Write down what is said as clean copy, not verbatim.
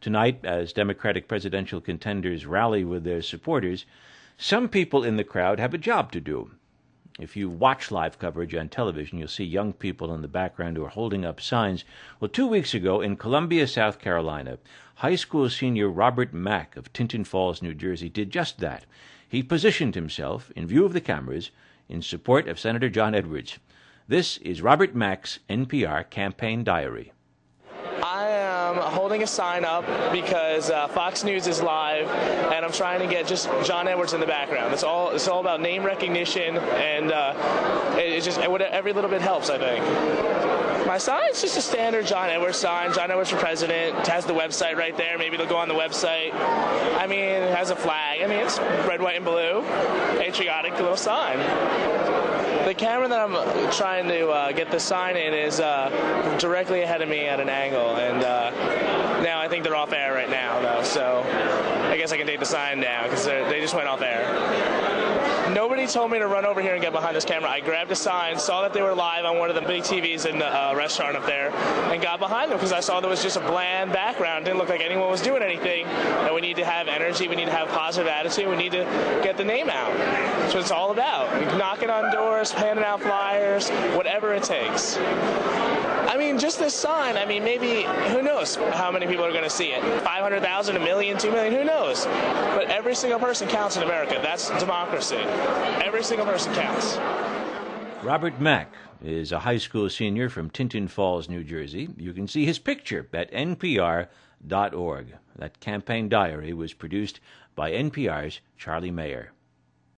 Tonight, as Democratic presidential contenders rally with their supporters, some people in the crowd have a job to do. If you watch live coverage on television, you'll see young people in the background who are holding up signs. Well, 2 weeks ago in Columbia, South Carolina, high school senior Robert Mack of Tinton Falls, New Jersey, did just that. He positioned himself, in view of the cameras, in support of Senator John Edwards. This is Robert Mack's NPR campaign diary. I am holding a sign up because Fox News is live, and I'm trying to get just John Edwards in the background. It's all about name recognition, and every little bit helps, I think. My sign's just a standard John Edwards sign. John Edwards for president. It has the website right there. Maybe it'll go on the website. I mean, it has a flag. I mean, it's red, white, and blue. Patriotic little sign. The camera that I'm trying to get the sign in is directly ahead of me at an angle, and now I think they're off air right now, though, so I guess I can take the sign down because they just went off air. Nobody told me to run over here and get behind this camera. I grabbed a sign, saw that they were live on one of the big TVs in the restaurant up there, and got behind them because I saw there was just a bland background. Didn't look like anyone was doing anything. And we need to have energy. We need to have positive attitude. We need to get the name out. That's what it's all about. Knocking on doors, handing out flyers, whatever it takes. I mean, just this sign, I mean, maybe, who knows how many people are going to see it? 500,000, 1 million, 2 million, who knows? But every single person counts in America. That's democracy. Every single person counts. Robert Mack is a high school senior from Tinton Falls, New Jersey. You can see his picture at npr.org. That campaign diary was produced by NPR's Charlie Mayer.